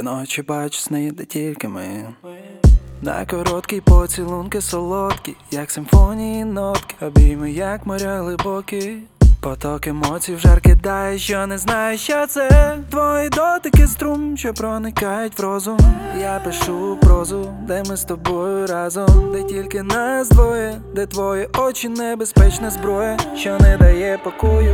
Щоночі бачу сни, де тільки ми. На короткі поцілунки солодкі, як симфонії нотки, обійми, як моря глибокі. Поток емоцій в жар кидає, що не знаю, що це. Твої дотики струм, що проникають в розум. Я пишу прозу, де ми з тобою разом, де тільки нас двоє, де твої очі небезпечна зброя, що не дає покою.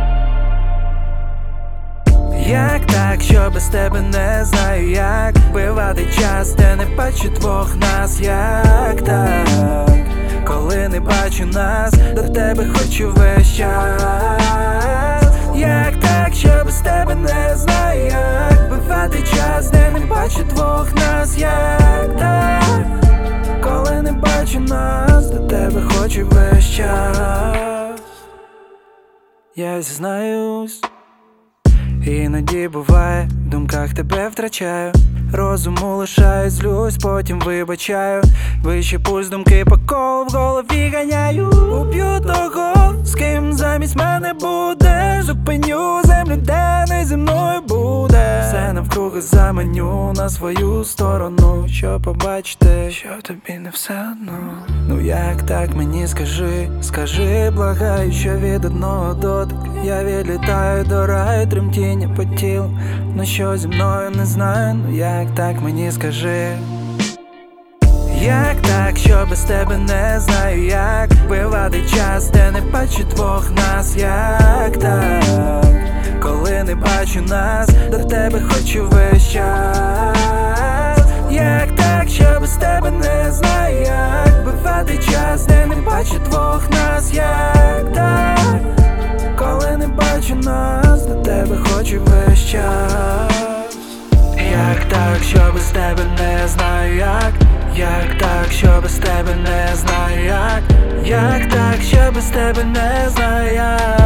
Як так, що без тебе не знаю, як вбивати час, де не бачу двох нас. Як так, коли не бачу нас, до тебе хочу весь час. Як так, що без тебе не знаю, як вбивати час, де не бачу двох нас. Як так, коли не бачу нас, до тебе хочу весь час. Я зізнаюсь, іноді буває, в думках тебе втрачаю, розуму лишаю, злюсь, потім вибачаю. Вище пульс, думки по колу в голові ганяю. Уб'ю того, з ким замість мене буде. Зупиню землю, де не зі мною буде. Все навкруги заманю на свою сторону, щоб побачити, що тобі не все одно. Ну як так, мені скажи, скажи, благаю, що від одного дотику я відлітаю до раю, тремтіння по тілу. Ну що зі мною не знаю, ну як так, мені скажи. Як так, що без тебе не знаю, як вбивати час, де не бачу двох нас. Як так, коли не бачу нас, до тебе хочу весь час. Як так, що без тебе не знаю, як вбивати час, де не бачу двох нас. Як так, коли не бачу нас, до тебе хочу весь час. Як так, що без тебе не знаю, як так, що без тебе не знаю, як так, що без тебе не знаю, як